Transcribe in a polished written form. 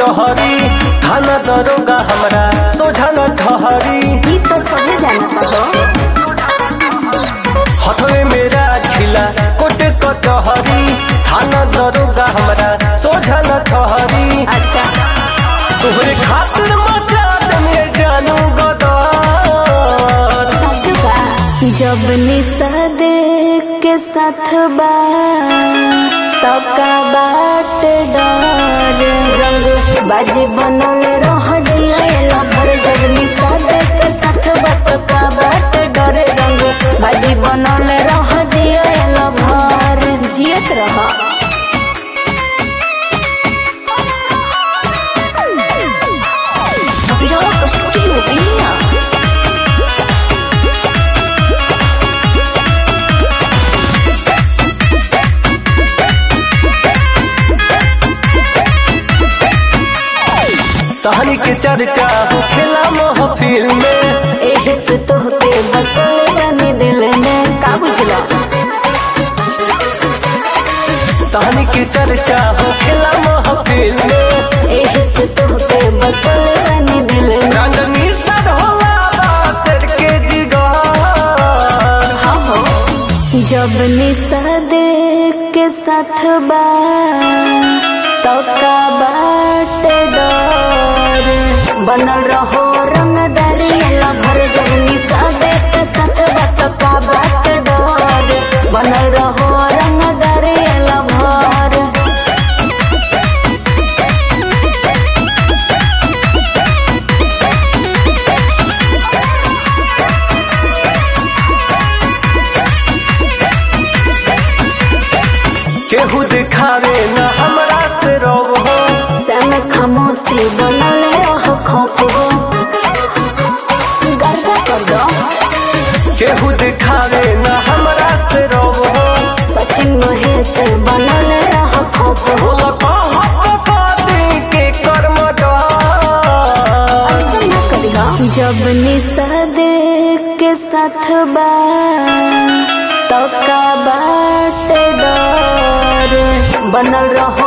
कहरी थाना दरोगा हमरा सोझा न ठहरी। ई तो सही जानता हो। हथवे मेरा खिला कोट कचहरी थाना दरोगा हमरा सोझा न ठहरी। अच्छा तोहरे खातिर मचा दे जानू गदर। सचुका जब निषाद के साथ बा तब का बाट डर रंग बाजी बनल रह जिया भर। जब निषाद के साथ बा तब का बाट डर रंग बाजी बनल रह जिया भर। जियत रह सहनी के चर्चा हो खेला महफिल में। एही से तोहके बसल रानी दिल में। का बुझला सहनी के चर्चा हो खेला महफिल में। एही से तोहके बसल रानी दिल में। रांडनी सद होला बासर के जिगर। हाँ हो जब निषाद के साथ बा तो का बाट डर बनल रहो रंगदारी भर। जब निषाद के साथ बा तो का बाट डर बनल रहो रंगदारी भर। केहू दिखावे न हमरा से रोब हो। सम खामोशी बनल रह खौफ हो। गर्दा कर दो केहू दिखावे न हमरा से रोब हो। सचिन महेश बनल रह खौफ हो। बोला कहत कदी के कर्म ऐसा न करिहा। जब निषाद के साथ बा तो का बाट डर बनल रह